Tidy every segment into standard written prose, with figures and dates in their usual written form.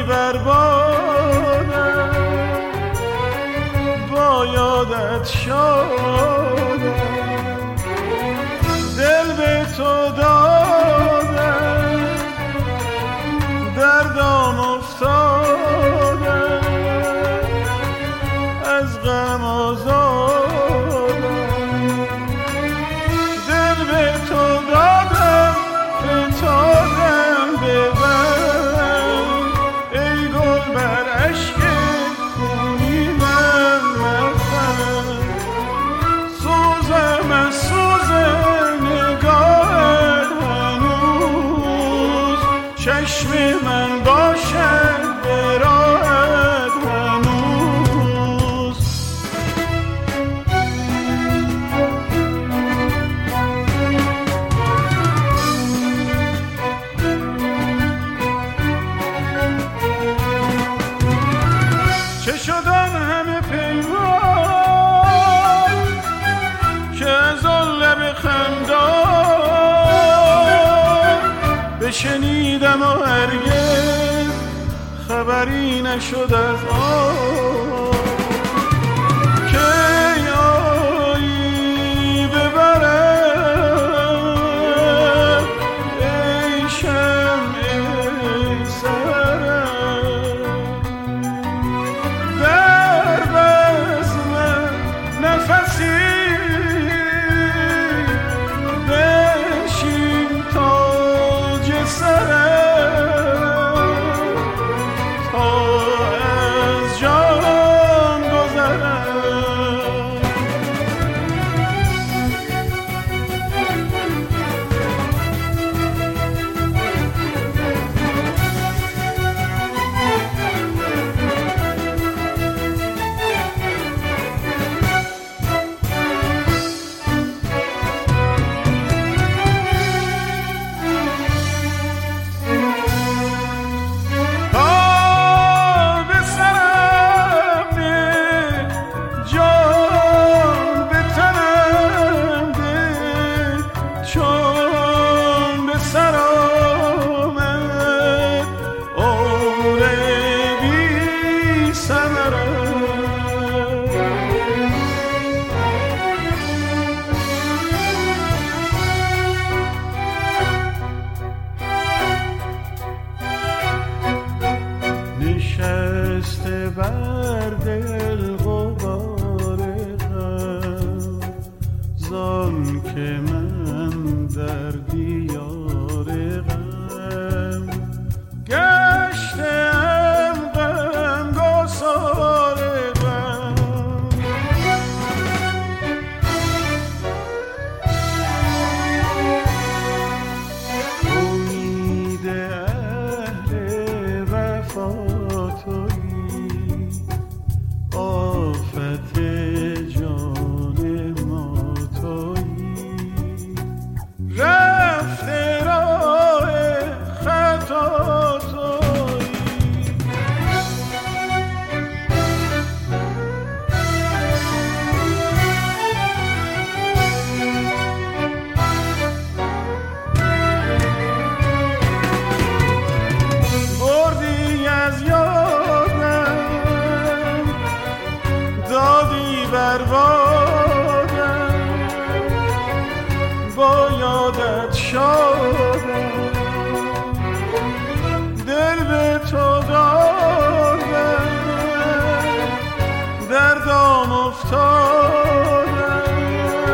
بر بادم، با یادت شادم، دل به تو دادم، در دام افتادم، از غم آزادم، دل به تو دادم، فتادم به بر، ای گل بر عشق خونی من مخن، سوزم از سوز نگاهت هنوز، چشم من باشد به راهت هنوز. چه شدن همه پیمان که از آن لب خندان بشنیدم و هرگز خبری نشد از آن که آیی ببرم ای شمع ای سرم، در بزم نفسی بشین تاج سرم، تا از جان گذرم. نشسته بر دل غبار غم، زان که من در دیار غم گشتم غمگسار غم. امید اهل وفا تویی، آفت جان ما تویی، رفته راه خطا تویی. بردی از یادم، دادی بر بادم، با یادت شادم، دل به تو دادم، در دام افتادم،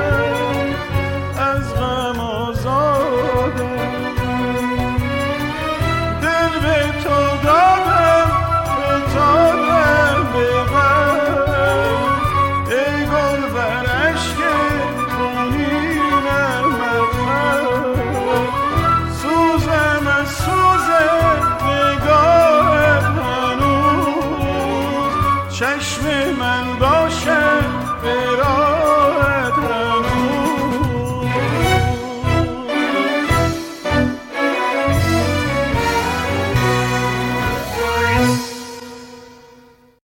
از غم آزادم، دل به تو دادم، فتادم به بر، ای گل بر عشق خونینم مخن، سوزم از سوز نگاهت هنوز، چشم من باشد به راه